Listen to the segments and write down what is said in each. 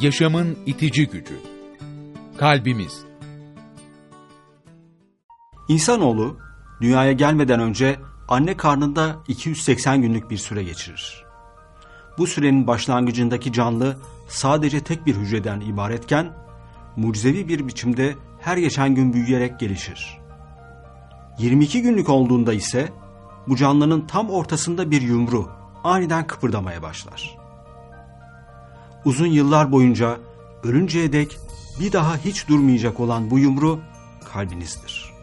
Yaşamın itici gücü. Kalbimiz. İnsanoğlu dünyaya gelmeden önce anne karnında 280 günlük bir süre geçirir. Bu sürenin başlangıcındaki canlı sadece tek bir hücreden ibaretken mucizevi bir biçimde her geçen gün büyüyerek gelişir. 22 günlük olduğunda ise bu canlının tam ortasında bir yumru aniden kıpırdamaya başlar. Uzun yıllar boyunca ölünceye dek bir daha hiç durmayacak olan bu yumru kalbinizdir.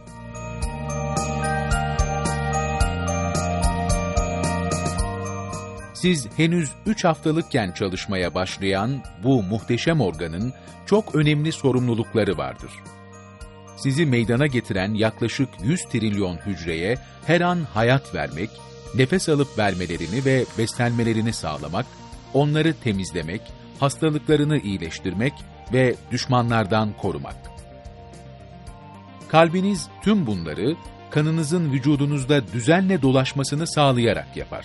Siz henüz 3 haftalıkken çalışmaya başlayan bu muhteşem organın çok önemli sorumlulukları vardır. Sizi meydana getiren yaklaşık 100 trilyon hücreye her an hayat vermek, nefes alıp vermelerini ve beslenmelerini sağlamak, onları temizlemek, hastalıklarını iyileştirmek ve düşmanlardan korumak. Kalbiniz tüm bunları kanınızın vücudunuzda düzenle dolaşmasını sağlayarak yapar.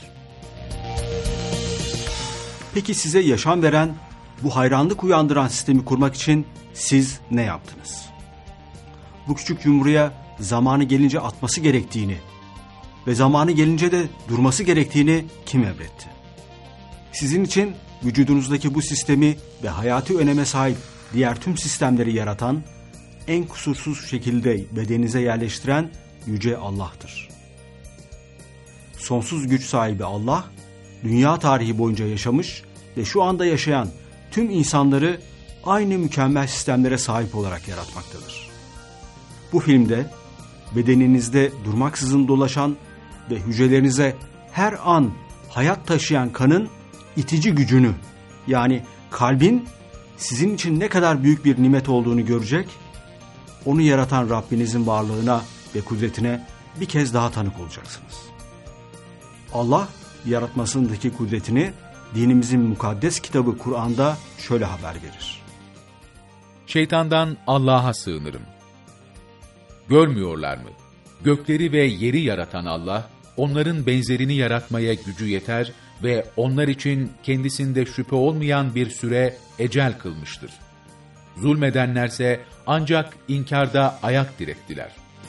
Peki size yaşam veren, bu hayranlık uyandıran sistemi kurmak için siz ne yaptınız? Bu küçük yumruya zamanı gelince atması gerektiğini ve zamanı gelince de durması gerektiğini kim emretti? Sizin için vücudunuzdaki bu sistemi ve hayati öneme sahip diğer tüm sistemleri yaratan, en kusursuz şekilde bedeninize yerleştiren Yüce Allah'tır. Sonsuz güç sahibi Allah, dünya tarihi boyunca yaşamış ve şu anda yaşayan tüm insanları aynı mükemmel sistemlere sahip olarak yaratmaktadır. Bu filmde bedeninizde durmaksızın dolaşan ve hücrelerinize her an hayat taşıyan kanın itici gücünü, yani kalbin sizin için ne kadar büyük bir nimet olduğunu görecek, onu yaratan Rabbinizin varlığına ve kudretine bir kez daha tanık olacaksınız. Allah yaratmasındaki kudretini dinimizin mukaddes kitabı Kur'an'da şöyle haber verir. Şeytandan Allah'a sığınırım. Görmüyorlar mı? Gökleri ve yeri yaratan Allah, onların benzerini yaratmaya gücü yeter ve onlar için kendisinde şüphe olmayan bir süre ecel kılmıştır. Zulmedenlerse ancak inkarda ayak direttiler.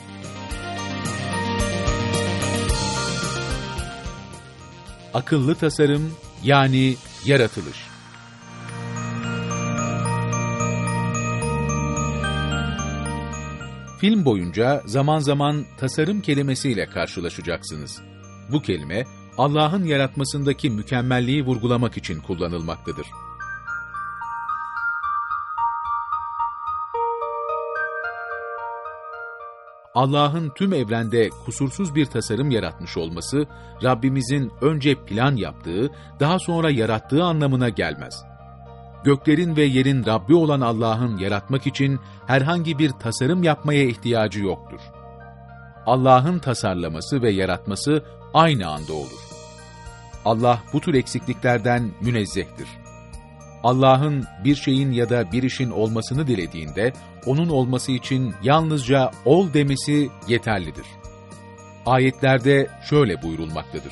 Akıllı tasarım, yani yaratılış. Film boyunca zaman zaman tasarım kelimesiyle karşılaşacaksınız. Bu kelime, Allah'ın yaratmasındaki mükemmelliği vurgulamak için kullanılmaktadır. Allah'ın tüm evrende kusursuz bir tasarım yaratmış olması, Rabbimizin önce plan yaptığı, daha sonra yarattığı anlamına gelmez. Göklerin ve yerin Rabbi olan Allah'ın yaratmak için herhangi bir tasarım yapmaya ihtiyacı yoktur. Allah'ın tasarlaması ve yaratması aynı anda olur. Allah bu tür eksikliklerden münezzehtir. Allah'ın bir şeyin ya da bir işin olmasını dilediğinde, onun olması için yalnızca ol demesi yeterlidir. Ayetlerde şöyle buyurulmaktadır.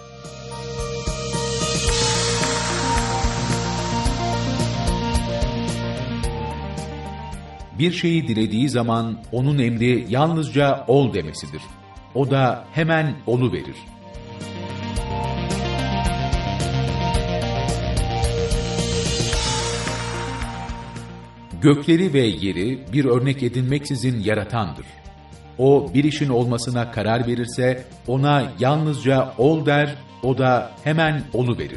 Bir şeyi dilediği zaman onun emri yalnızca ol demesidir. O da hemen oluverir. Gökleri ve yeri bir örnek edinmeksizin yaratandır. O bir işin olmasına karar verirse ona yalnızca ol der, o da hemen oluverir.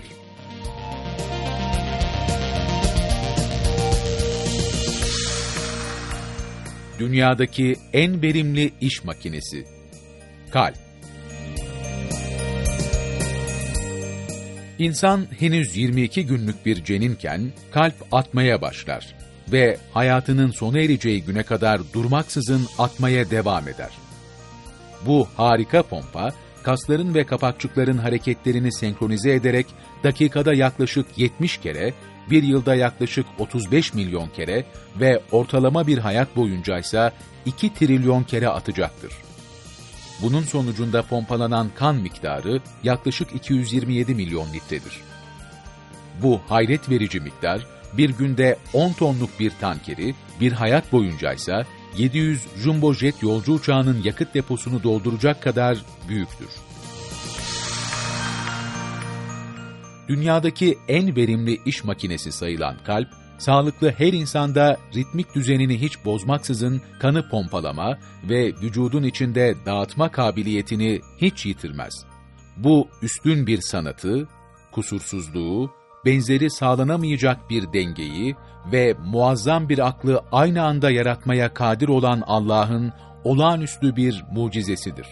Dünyadaki en verimli iş makinesi. Kalp. İnsan henüz 22 günlük bir ceninken kalp atmaya başlar ve hayatının sona ereceği güne kadar durmaksızın atmaya devam eder. Bu harika pompa, kasların ve kapakçıkların hareketlerini senkronize ederek dakikada yaklaşık 70 kere, bir yılda yaklaşık 35 milyon kere ve ortalama bir hayat boyunca ise 2 trilyon kere atacaktır. Bunun sonucunda pompalanan kan miktarı yaklaşık 227 milyon litredir. Bu hayret verici miktar, bir günde 10 tonluk bir tankeri, bir hayat boyuncaysa 700 jumbo jet yolcu uçağının yakıt deposunu dolduracak kadar büyüktür. Dünyadaki en verimli iş makinesi sayılan kalp, sağlıklı her insanda ritmik düzenini hiç bozmaksızın kanı pompalama ve vücudun içinde dağıtma kabiliyetini hiç yitirmez. Bu üstün bir sanatı, kusursuzluğu, benzeri sağlanamayacak bir dengeyi ve muazzam bir aklı aynı anda yaratmaya kadir olan Allah'ın olağanüstü bir mucizesidir.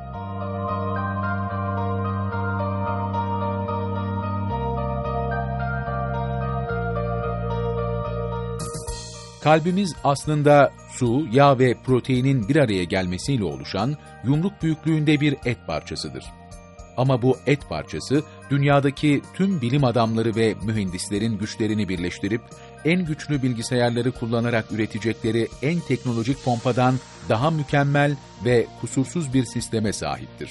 Kalbimiz aslında su, yağ ve proteinin bir araya gelmesiyle oluşan yumruk büyüklüğünde bir et parçasıdır. Ama bu et parçası, dünyadaki tüm bilim adamları ve mühendislerin güçlerini birleştirip, en güçlü bilgisayarları kullanarak üretecekleri en teknolojik pompadan daha mükemmel ve kusursuz bir sisteme sahiptir.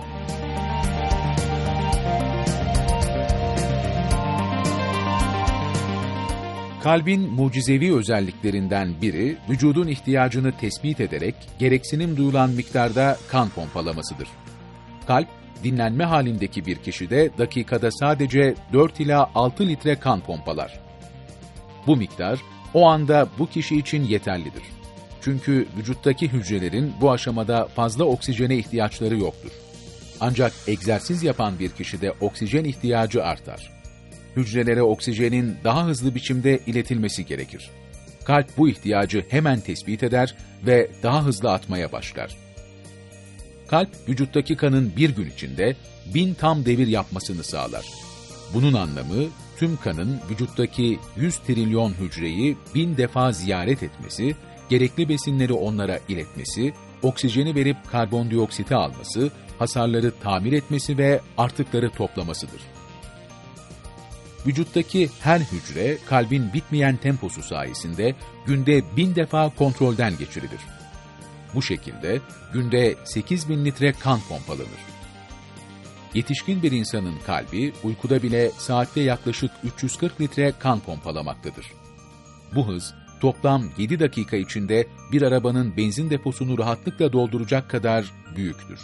Kalbin mucizevi özelliklerinden biri, vücudun ihtiyacını tespit ederek gereksinim duyulan miktarda kan pompalamasıdır. Kalp, dinlenme halindeki bir kişide dakikada sadece 4 ila 6 litre kan pompalar. Bu miktar, o anda bu kişi için yeterlidir. Çünkü vücuttaki hücrelerin bu aşamada fazla oksijene ihtiyaçları yoktur. Ancak egzersiz yapan bir kişide oksijen ihtiyacı artar. Hücrelere oksijenin daha hızlı biçimde iletilmesi gerekir. Kalp bu ihtiyacı hemen tespit eder ve daha hızlı atmaya başlar. Kalp, vücuttaki kanın bir gün içinde 1000 tam devir yapmasını sağlar. Bunun anlamı, tüm kanın vücuttaki 100 trilyon hücreyi 1000 defa ziyaret etmesi, gerekli besinleri onlara iletmesi, oksijeni verip karbondioksiti alması, hasarları tamir etmesi ve artıkları toplamasıdır. Vücuttaki her hücre, kalbin bitmeyen temposu sayesinde günde 1000 defa kontrolden geçirilir. Bu şekilde günde 8000 litre kan pompalanır. Yetişkin bir insanın kalbi, uykuda bile saatte yaklaşık 340 litre kan pompalamaktadır. Bu hız, toplam 7 dakika içinde bir arabanın benzin deposunu rahatlıkla dolduracak kadar büyüktür.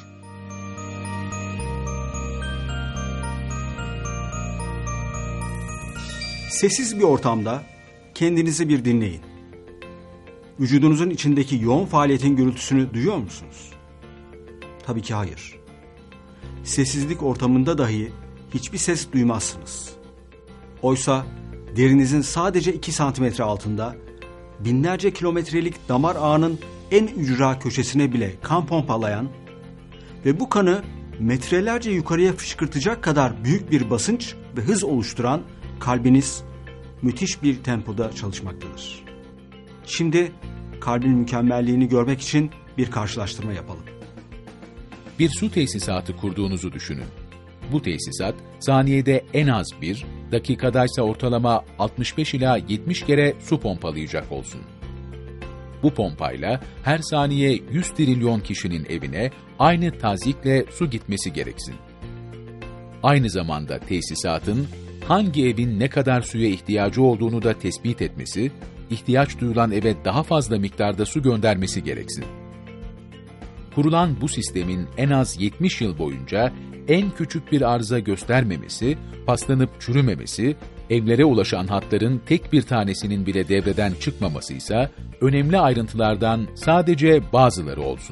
Sessiz bir ortamda kendinizi bir dinleyin. Vücudunuzun içindeki yoğun faaliyetin gürültüsünü duyuyor musunuz? Tabii ki hayır. Sessizlik ortamında dahi hiçbir ses duymazsınız. Oysa derinizin sadece 2 santimetre altında binlerce kilometrelik damar ağının en ücra köşesine bile kan pompalayan ve bu kanı metrelerce yukarıya fışkırtacak kadar büyük bir basınç ve hız oluşturan kalbiniz müthiş bir tempoda çalışmaktadır. Şimdi kalbin mükemmelliğini görmek için bir karşılaştırma yapalım. Bir su tesisatı kurduğunuzu düşünün. Bu tesisat saniyede en az 1, dakikadaysa ortalama 65 ila 70 kere su pompalayacak olsun. Bu pompayla her saniye 100 trilyon kişinin evine aynı tazyikle su gitmesi gereksin. Aynı zamanda tesisatın hangi evin ne kadar suya ihtiyacı olduğunu da tespit etmesi, ihtiyaç duyulan eve daha fazla miktarda su göndermesi gereksin. Kurulan bu sistemin en az 70 yıl boyunca en küçük bir arıza göstermemesi, paslanıp çürümemesi, evlere ulaşan hatların tek bir tanesinin bile devreden çıkmaması ise önemli ayrıntılardan sadece bazıları olsun.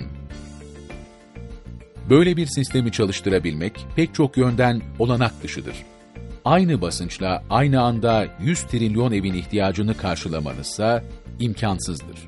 Böyle bir sistemi çalıştırabilmek pek çok yönden olanak dışıdır. Aynı basınçla aynı anda 100 trilyon evin ihtiyacını karşılamanızsa imkansızdır.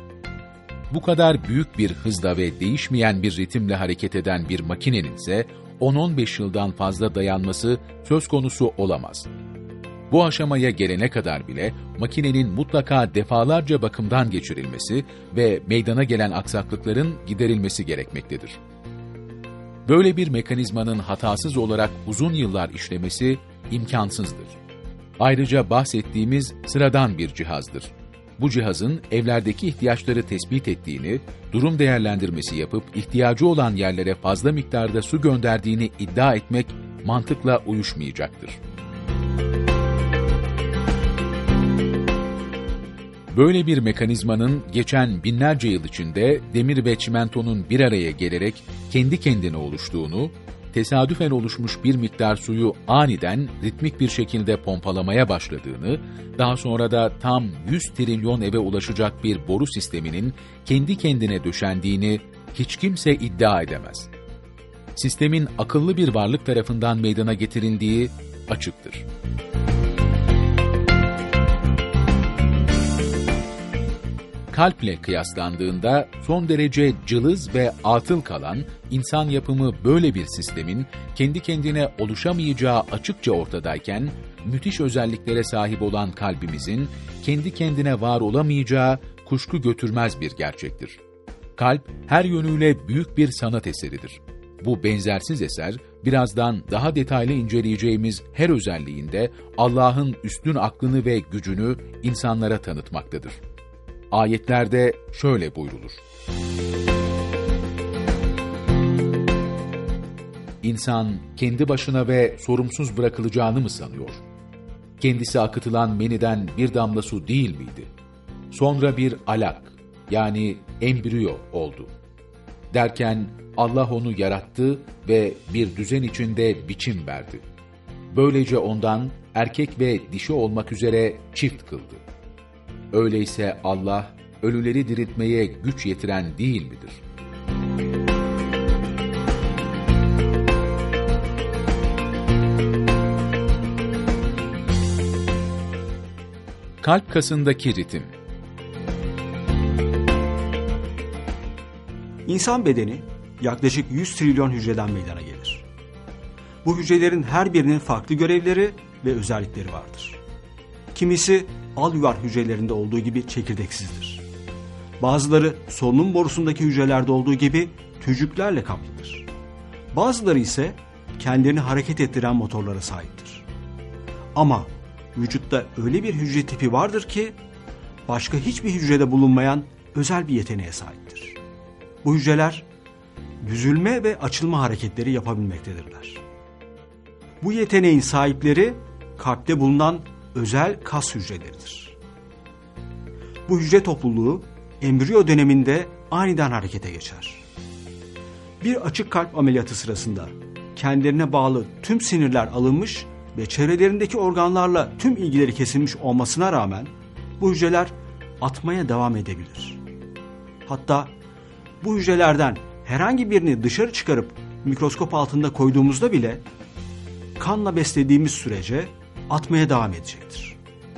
Bu kadar büyük bir hızla ve değişmeyen bir ritimle hareket eden bir makinenin ise 10-15 yıldan fazla dayanması söz konusu olamaz. Bu aşamaya gelene kadar bile makinenin mutlaka defalarca bakımdan geçirilmesi ve meydana gelen aksaklıkların giderilmesi gerekmektedir. Böyle bir mekanizmanın hatasız olarak uzun yıllar işlemesi imkansızdır. Ayrıca bahsettiğimiz sıradan bir cihazdır. Bu cihazın evlerdeki ihtiyaçları tespit ettiğini, durum değerlendirmesi yapıp ihtiyacı olan yerlere fazla miktarda su gönderdiğini iddia etmek mantıkla uyuşmayacaktır. Böyle bir mekanizmanın geçen binlerce yıl içinde demir ve çimentonun bir araya gelerek kendi kendine oluştuğunu, tesadüfen oluşmuş bir miktar suyu aniden ritmik bir şekilde pompalamaya başladığını, daha sonra da tam 100 trilyon eve ulaşacak bir boru sisteminin kendi kendine döşendiğini hiç kimse iddia edemez. Sistemin akıllı bir varlık tarafından meydana getirildiği açıktır. Kalple kıyaslandığında son derece cılız ve atıl kalan insan yapımı böyle bir sistemin kendi kendine oluşamayacağı açıkça ortadayken, müthiş özelliklere sahip olan kalbimizin kendi kendine var olamayacağı kuşku götürmez bir gerçektir. Kalp her yönüyle büyük bir sanat eseridir. Bu benzersiz eser, birazdan daha detaylı inceleyeceğimiz her özelliğinde Allah'ın üstün aklını ve gücünü insanlara tanıtmaktadır. Ayetlerde şöyle buyrulur: İnsan kendi başına ve sorumsuz bırakılacağını mı sanıyor? Kendisi akıtılan meniden bir damla su değil miydi? Sonra bir alak, yani embriyo oldu. Derken Allah onu yarattı ve bir düzen içinde biçim verdi. Böylece ondan erkek ve dişi olmak üzere çift kıldı. Öyleyse Allah, ölüleri diriltmeye güç yetiren değil midir? Kalp kasındaki ritim. İnsan bedeni yaklaşık 100 trilyon hücreden meydana gelir. Bu hücrelerin her birinin farklı görevleri ve özellikleri vardır. Kimisi alüvar hücrelerinde olduğu gibi çekirdeksizdir. Bazıları solunum borusundaki hücrelerde olduğu gibi tücüklerle kaplıdır. Bazıları ise kendilerini hareket ettiren motorlara sahiptir. Ama vücutta öyle bir hücre tipi vardır ki başka hiçbir hücrede bulunmayan özel bir yeteneğe sahiptir. Bu hücreler büzülme ve açılma hareketleri yapabilmektedirler. Bu yeteneğin sahipleri kalpte bulunan özel kas hücreleridir. Bu hücre topluluğu embriyo döneminde aniden harekete geçer. Bir açık kalp ameliyatı sırasında kendilerine bağlı tüm sinirler alınmış ve çevrelerindeki organlarla tüm ilgileri kesilmiş olmasına rağmen bu hücreler atmaya devam edebilir. Hatta bu hücrelerden herhangi birini dışarı çıkarıp mikroskop altında koyduğumuzda bile kanla beslediğimiz sürece atmaya devam edecektir.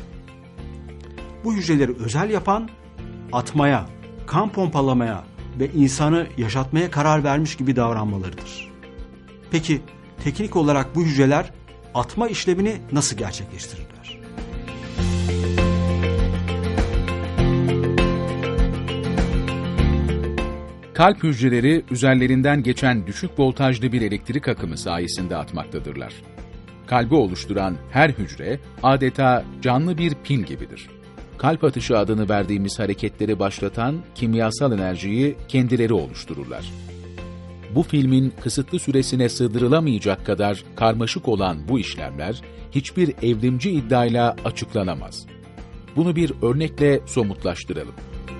Bu hücreleri özel yapan, atmaya, kan pompalamaya ve insanı yaşatmaya karar vermiş gibi davranmalarıdır. Peki teknik olarak bu hücreler atma işlemini nasıl gerçekleştirirler? Kalp hücreleri üzerlerinden geçen düşük voltajlı bir elektrik akımı sayesinde atmaktadırlar. Kalbi oluşturan her hücre adeta canlı bir pil gibidir. Kalp atışı adını verdiğimiz hareketleri başlatan kimyasal enerjiyi kendileri oluştururlar. Bu filmin kısıtlı süresine sığdırılamayacak kadar karmaşık olan bu işlemler hiçbir evrimci iddiayla açıklanamaz. Bunu bir örnekle somutlaştıralım.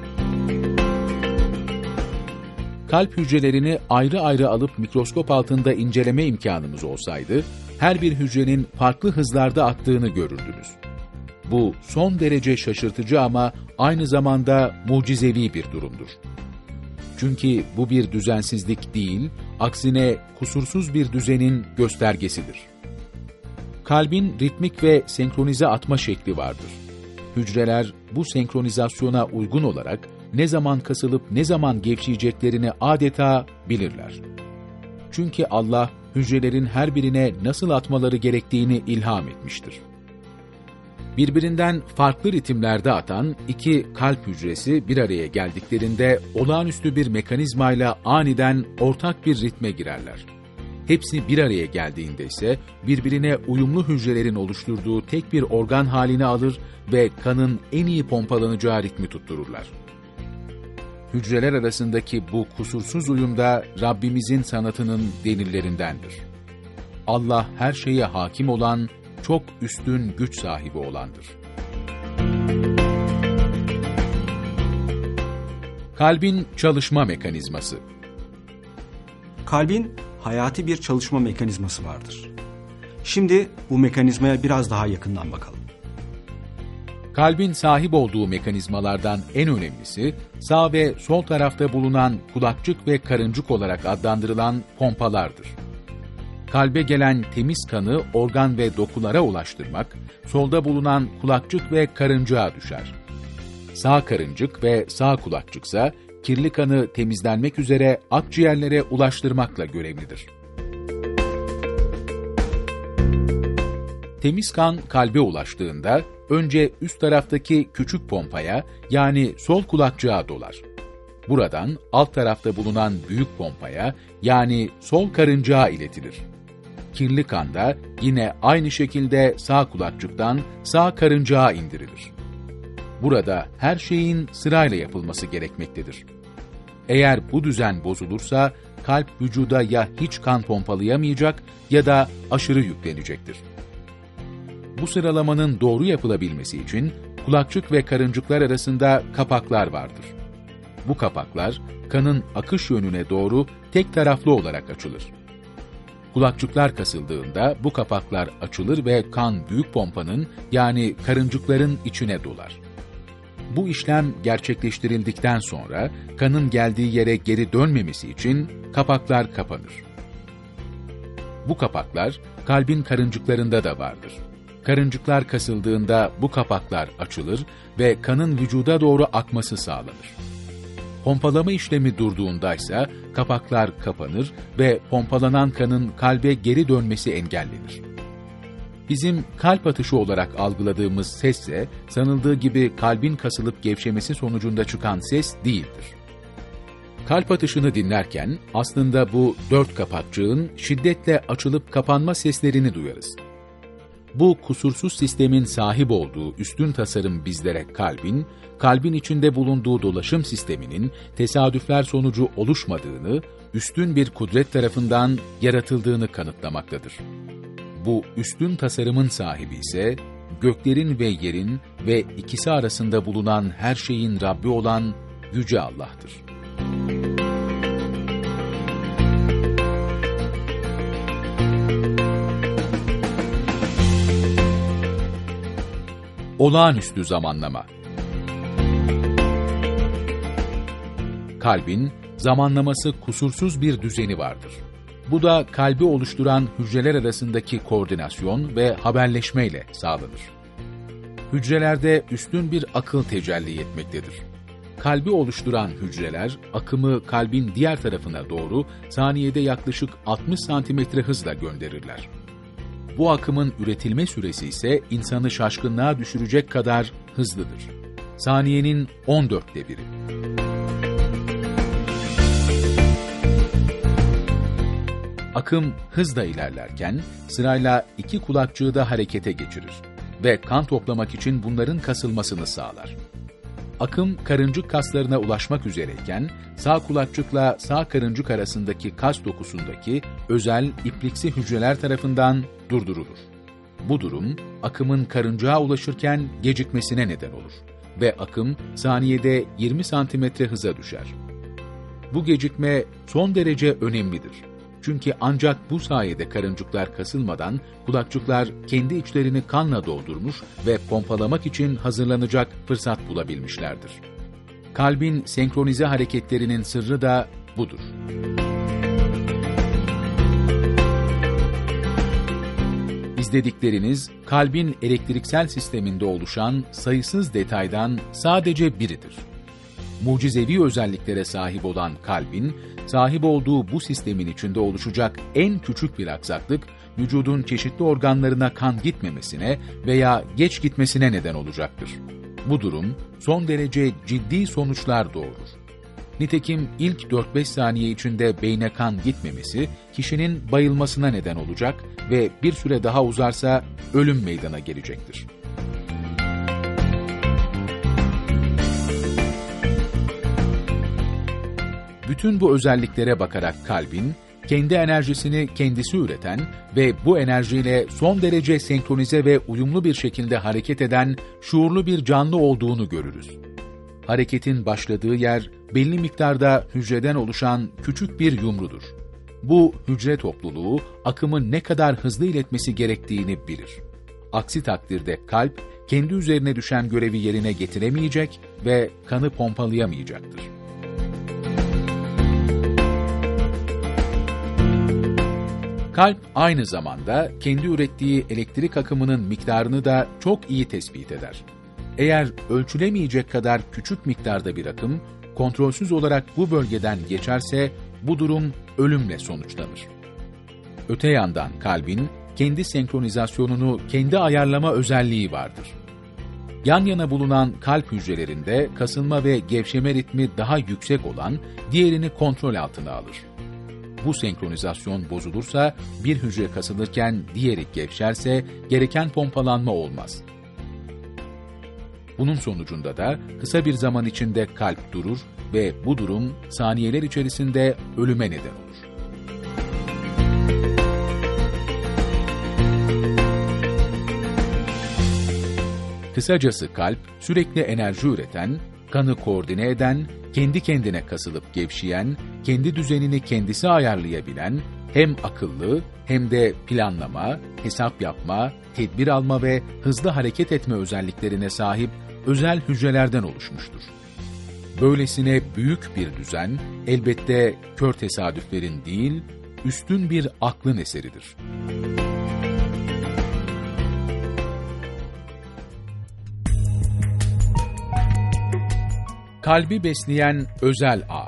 Kalp hücrelerini ayrı ayrı alıp mikroskop altında inceleme imkanımız olsaydı, her bir hücrenin farklı hızlarda attığını görürdünüz. Bu son derece şaşırtıcı ama aynı zamanda mucizevi bir durumdur. Çünkü bu bir düzensizlik değil, aksine kusursuz bir düzenin göstergesidir. Kalbin ritmik ve senkronize atma şekli vardır. Hücreler bu senkronizasyona uygun olarak ne zaman kasılıp ne zaman gevşeyeceklerini adeta bilirler. Çünkü Allah hücrelerin her birine nasıl atmaları gerektiğini ilham etmiştir. Birbirinden farklı ritimlerde atan iki kalp hücresi bir araya geldiklerinde olağanüstü bir mekanizmayla aniden ortak bir ritme girerler. Hepsi bir araya geldiğinde ise birbirine uyumlu hücrelerin oluşturduğu tek bir organ halini alır ve kanın en iyi pompalanacağı ritmi tuttururlar. Hücreler arasındaki bu kusursuz uyumda Rabbimizin sanatının delillerindendir. Allah her şeye hakim olan, çok üstün güç sahibi olandır. Kalbin çalışma mekanizması. Kalbin hayati bir çalışma mekanizması vardır. Şimdi bu mekanizmaya biraz daha yakından bakalım. Kalbin sahip olduğu mekanizmalardan en önemlisi, sağ ve sol tarafta bulunan kulakçık ve karıncık olarak adlandırılan pompalardır. Kalbe gelen temiz kanı organ ve dokulara ulaştırmak, solda bulunan kulakçık ve karıncığa düşer. Sağ karıncık ve sağ kulakçıksa, kirli kanı temizlenmek üzere akciğerlere ulaştırmakla görevlidir. Temiz kan kalbe ulaştığında, önce üst taraftaki küçük pompaya, yani sol kulakçığa dolar. Buradan alt tarafta bulunan büyük pompaya, yani sol karıncığa iletilir. Kirli kan da yine aynı şekilde sağ kulakçıktan sağ karıncığa indirilir. Burada her şeyin sırayla yapılması gerekmektedir. Eğer bu düzen bozulursa, kalp vücuda ya hiç kan pompalayamayacak ya da aşırı yüklenecektir. Bu sıralamanın doğru yapılabilmesi için kulakçık ve karıncıklar arasında kapaklar vardır. Bu kapaklar kanın akış yönüne doğru tek taraflı olarak açılır. Kulakçıklar kasıldığında bu kapaklar açılır ve kan büyük pompanın, yani karıncıkların içine dolar. Bu işlem gerçekleştirildikten sonra kanın geldiği yere geri dönmemesi için kapaklar kapanır. Bu kapaklar kalbin karıncıklarında da vardır. Karıncıklar kasıldığında bu kapaklar açılır ve kanın vücuda doğru akması sağlanır. Pompalama işlemi durduğundaysa kapaklar kapanır ve pompalanan kanın kalbe geri dönmesi engellenir. Bizim kalp atışı olarak algıladığımız sesse, sanıldığı gibi kalbin kasılıp gevşemesi sonucunda çıkan ses değildir. Kalp atışını dinlerken aslında bu 4 kapakçığın şiddetle açılıp kapanma seslerini duyarız. Bu kusursuz sistemin sahip olduğu üstün tasarım bizlere kalbin içinde bulunduğu dolaşım sisteminin tesadüfler sonucu oluşmadığını, üstün bir kudret tarafından yaratıldığını kanıtlamaktadır. Bu üstün tasarımın sahibi ise, göklerin ve yerin ve ikisi arasında bulunan her şeyin Rabbi olan Yüce Allah'tır. Olağanüstü zamanlama. Kalbin zamanlaması kusursuz bir düzeni vardır. Bu da kalbi oluşturan hücreler arasındaki koordinasyon ve haberleşmeyle sağlanır. Hücrelerde üstün bir akıl tecelli etmektedir. Kalbi oluşturan hücreler, akımı kalbin diğer tarafına doğru saniyede yaklaşık 60 santimetre hızla gönderirler. Bu akımın üretilme süresi ise insanı şaşkınlığa düşürecek kadar hızlıdır. Saniyenin 14'te 1'i. Akım hızla ilerlerken sırayla 2 kulakçığı da harekete geçirir ve kan toplamak için bunların kasılmasını sağlar. Akım karıncık kaslarına ulaşmak üzereyken sağ kulakçıkla sağ karıncık arasındaki kas dokusundaki özel ipliksi hücreler tarafından durdurulur. Bu durum akımın karıncığa ulaşırken gecikmesine neden olur ve akım saniyede 20 santimetre hıza düşer. Bu gecikme son derece önemlidir. Çünkü ancak bu sayede karıncıklar kasılmadan kulakçıklar kendi içlerini kanla doldurmuş ve pompalamak için hazırlanacak fırsat bulabilmişlerdir. Kalbin senkronize hareketlerinin sırrı da budur. İzledikleriniz, kalbin elektriksel sisteminde oluşan sayısız detaydan sadece biridir. Mucizevi özelliklere sahip olan kalbin, sahip olduğu bu sistemin içinde oluşacak en küçük bir aksaklık, vücudun çeşitli organlarına kan gitmemesine veya geç gitmesine neden olacaktır. Bu durum, son derece ciddi sonuçlar doğurur. Nitekim ilk 4-5 saniye içinde beyne kan gitmemesi, kişinin bayılmasına neden olacak ve bir süre daha uzarsa ölüm meydana gelecektir. Bütün bu özelliklere bakarak kalbin, kendi enerjisini kendisi üreten ve bu enerjiyle son derece senkronize ve uyumlu bir şekilde hareket eden şuurlu bir canlı olduğunu görürüz. hareketin başladığı yer belli miktarda hücreden oluşan küçük bir yumrudur. Bu hücre topluluğu akımı ne kadar hızlı iletmesi gerektiğini bilir. Aksi takdirde kalp kendi üzerine düşen görevi yerine getiremeyecek ve kanı pompalayamayacaktır. Kalp aynı zamanda kendi ürettiği elektrik akımının miktarını da çok iyi tespit eder. Eğer ölçülemeyecek kadar küçük miktarda bir akım kontrolsüz olarak bu bölgeden geçerse bu durum ölümle sonuçlanır. Öte yandan kalbin kendi senkronizasyonunu kendi ayarlama özelliği vardır. Yan yana bulunan kalp hücrelerinde kasılma ve gevşeme ritmi daha yüksek olan diğerini kontrol altına alır. Bu senkronizasyon bozulursa bir hücre kasılırken diğeri gevşerse gereken pompalanma olmaz. Bunun sonucunda da kısa bir zaman içinde kalp durur ve bu durum saniyeler içerisinde ölüme neden olur. Kısacası kalp sürekli enerji üreten, kanı koordine eden, kendi kendine kasılıp gevşeyen, kendi düzenini kendisi ayarlayabilen, hem akıllı hem de planlama, hesap yapma, tedbir alma ve hızlı hareket etme özelliklerine sahip özel hücrelerden oluşmuştur. Böylesine büyük bir düzen, elbette kör tesadüflerin değil, üstün bir aklın eseridir. Kalbi besleyen özel ağ.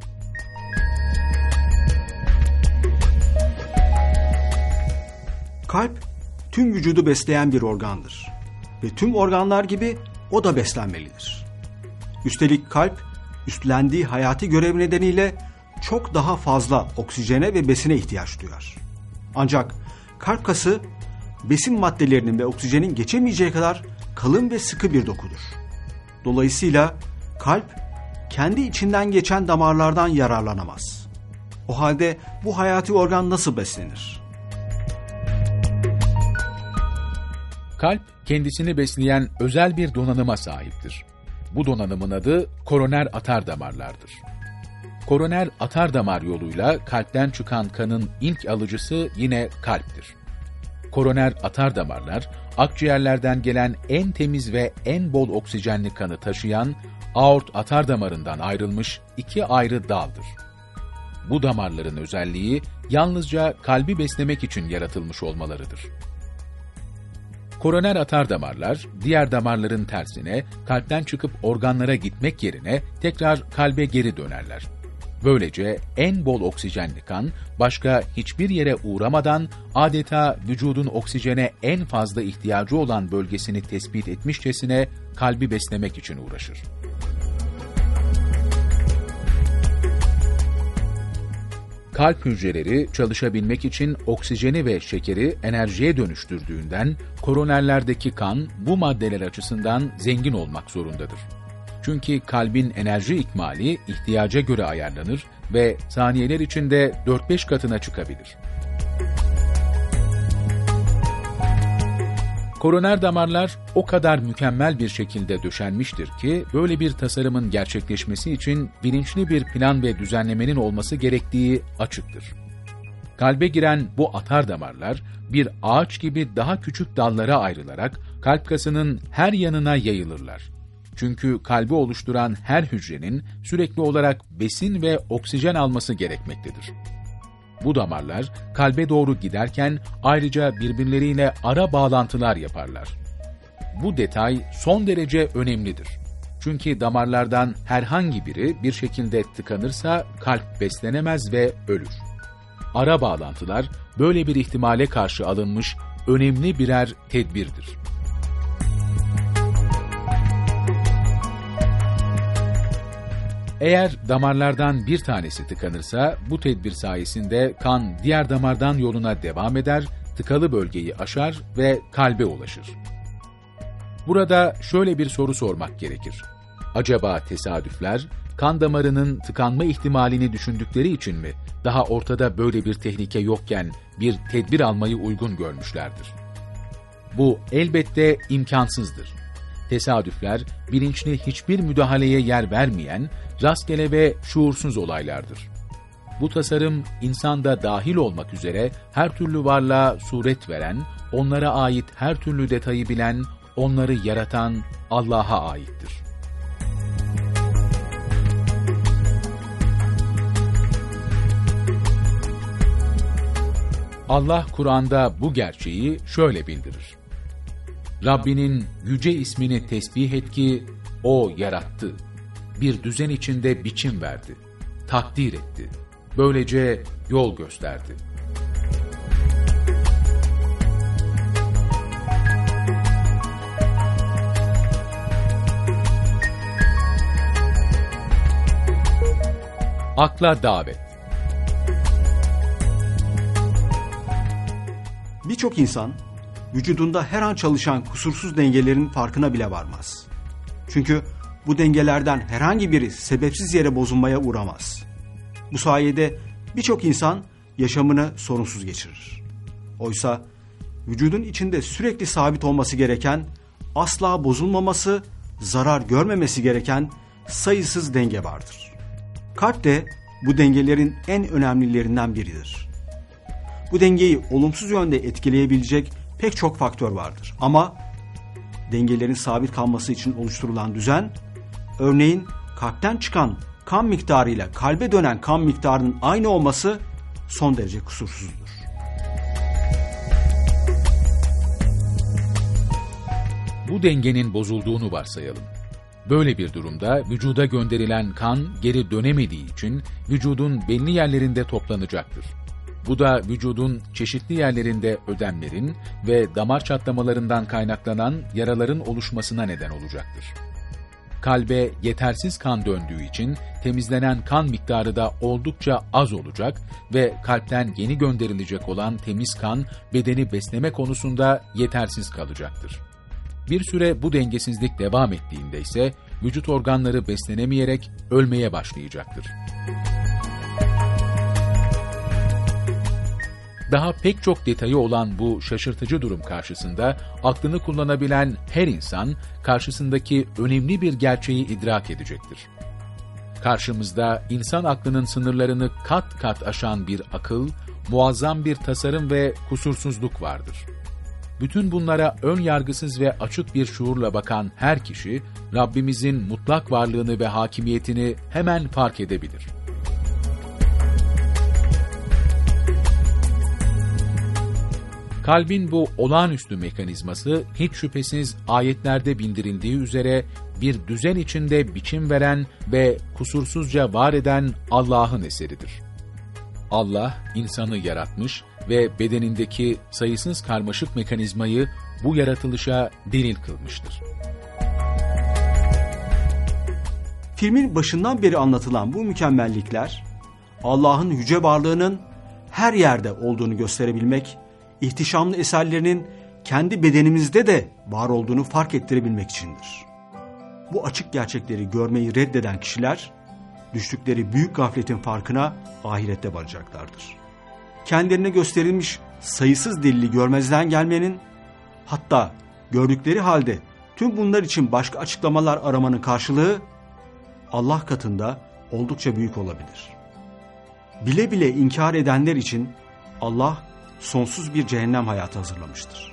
Kalp, tüm vücudu besleyen bir organdır. Ve tüm organlar gibi o da beslenmelidir. Üstelik kalp, üstlendiği hayati görev nedeniyle çok daha fazla oksijene ve besine ihtiyaç duyar. Ancak kalp kası, besin maddelerinin ve oksijenin geçemeyeceği kadar kalın ve sıkı bir dokudur. Dolayısıyla kalp, kendi içinden geçen damarlardan yararlanamaz. O halde bu hayati organ nasıl beslenir? Kalp, kendisini besleyen özel bir donanıma sahiptir. Bu donanımın adı koroner atardamarlardır. Koroner atardamar yoluyla kalpten çıkan kanın ilk alıcısı yine kalptir. Koroner atardamarlar, akciğerlerden gelen en temiz ve en bol oksijenli kanı taşıyan aort atardamarından ayrılmış iki ayrı daldır. Bu damarların özelliği yalnızca kalbi beslemek için yaratılmış olmalarıdır. Koroner atardamarlar, diğer damarların tersine kalpten çıkıp organlara gitmek yerine tekrar kalbe geri dönerler. Böylece en bol oksijenli kan, başka hiçbir yere uğramadan adeta vücudun oksijene en fazla ihtiyacı olan bölgesini tespit etmişçesine kalbi beslemek için uğraşır. Kalp hücreleri çalışabilmek için oksijeni ve şekeri enerjiye dönüştürdüğünden koronerlerdeki kan bu maddeler açısından zengin olmak zorundadır. Çünkü kalbin enerji ikmali ihtiyaca göre ayarlanır ve saniyeler içinde 4-5 katına çıkabilir. Koroner damarlar o kadar mükemmel bir şekilde döşenmiştir ki böyle bir tasarımın gerçekleşmesi için bilinçli bir plan ve düzenlemenin olması gerektiği açıktır. Kalbe giren bu atar damarlar bir ağaç gibi daha küçük dallara ayrılarak kalp kasının her yanına yayılırlar. Çünkü kalbi oluşturan her hücrenin sürekli olarak besin ve oksijen alması gerekmektedir. Bu damarlar kalbe doğru giderken ayrıca birbirleriyle ara bağlantılar yaparlar. Bu detay son derece önemlidir. Çünkü damarlardan herhangi biri bir şekilde tıkanırsa kalp beslenemez ve ölür. Ara bağlantılar böyle bir ihtimale karşı alınmış önemli birer tedbirdir. Eğer damarlardan bir tanesi tıkanırsa, bu tedbir sayesinde kan diğer damardan yoluna devam eder, tıkalı bölgeyi aşar ve kalbe ulaşır. Burada şöyle bir soru sormak gerekir. Acaba tesadüfler, kan damarının tıkanma ihtimalini düşündükleri için mi, daha ortada böyle bir tehlike yokken bir tedbir almayı uygun görmüşlerdir? Bu elbette imkansızdır. tesadüfler, bilinçli hiçbir müdahaleye yer vermeyen, rastgele ve şuursuz olaylardır. Bu tasarım, insanda dahil olmak üzere her türlü varlığa suret veren, onlara ait her türlü detayı bilen, onları yaratan Allah'a aittir. Allah Kur'an'da bu gerçeği şöyle bildirir: Rabbinin yüce ismini tesbih et ki O yarattı, bir düzen içinde biçim verdi, takdir etti, böylece yol gösterdi. Akla davet. Birçok insan vücudunda her an çalışan kusursuz dengelerin farkına bile varmaz. Çünkü bu dengelerden herhangi biri sebepsiz yere bozulmaya uğramaz. Bu sayede birçok insan yaşamını sorunsuz geçirir. Oysa vücudun içinde sürekli sabit olması gereken, asla bozulmaması, zarar görmemesi gereken sayısız denge vardır. Kalp de bu dengelerin en önemlilerinden biridir. Bu dengeyi olumsuz yönde etkileyebilecek pek çok faktör vardır. Ama dengelerin sabit kalması için oluşturulan düzen, örneğin kalpten çıkan kan miktarıyla kalbe dönen kan miktarının aynı olması son derece kusursuzdur. Bu dengenin bozulduğunu varsayalım. Böyle bir durumda vücuda gönderilen kan geri dönemediği için vücudun belli yerlerinde toplanacaktır. Bu da vücudun çeşitli yerlerinde ödemlerin ve damar çatlamalarından kaynaklanan yaraların oluşmasına neden olacaktır. Kalbe yetersiz kan döndüğü için temizlenen kan miktarı da oldukça az olacak ve kalpten yeni gönderilecek olan temiz kan bedeni besleme konusunda yetersiz kalacaktır. Bir süre bu dengesizlik devam ettiğinde ise vücut organları beslenemeyerek ölmeye başlayacaktır. Daha pek çok detayı olan bu şaşırtıcı durum karşısında aklını kullanabilen her insan karşısındaki önemli bir gerçeği idrak edecektir. Karşımızda insan aklının sınırlarını kat kat aşan bir akıl, muazzam bir tasarım ve kusursuzluk vardır. Bütün bunlara ön yargısız ve açık bir şuurla bakan her kişi, Rabbimizin mutlak varlığını ve hakimiyetini hemen fark edebilir. Kalbin bu olağanüstü mekanizması hiç şüphesiz ayetlerde bildirildiği üzere bir düzen içinde biçim veren ve kusursuzca var eden Allah'ın eseridir. Allah insanı yaratmış ve bedenindeki sayısız karmaşık mekanizmayı bu yaratılışa delil kılmıştır. Filmin başından beri anlatılan bu mükemmellikler, Allah'ın yüce varlığının her yerde olduğunu gösterebilmek, ihtişamlı eserlerinin kendi bedenimizde de var olduğunu fark ettirebilmek içindir. Bu açık gerçekleri görmeyi reddeden kişiler, düştükleri büyük gafletin farkına ahirette varacaklardır. Kendilerine gösterilmiş sayısız delili görmezden gelmenin, hatta gördükleri halde tüm bunlar için başka açıklamalar aramanın karşılığı, Allah katında oldukça büyük olabilir. Bile bile inkar edenler için Allah sonsuz bir cehennem hayatı hazırlamıştır.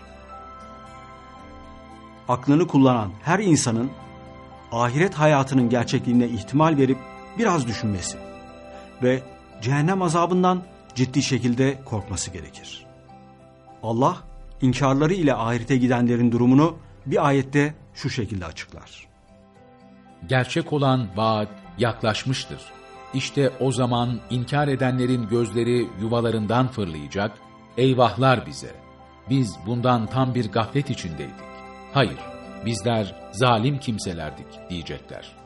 Aklını kullanan her insanın ahiret hayatının gerçekliğine ihtimal verip biraz düşünmesi ve cehennem azabından ciddi şekilde korkması gerekir. Allah, inkarları ile ahirete gidenlerin durumunu bir ayette şu şekilde açıklar. Gerçek olan vaat yaklaşmıştır. İşte o zaman inkar edenlerin gözleri yuvalarından fırlayacak, eyvahlar bize! Biz bundan tam bir gaflet içindeydik. Hayır, bizler zalim kimselerdik diyecekler.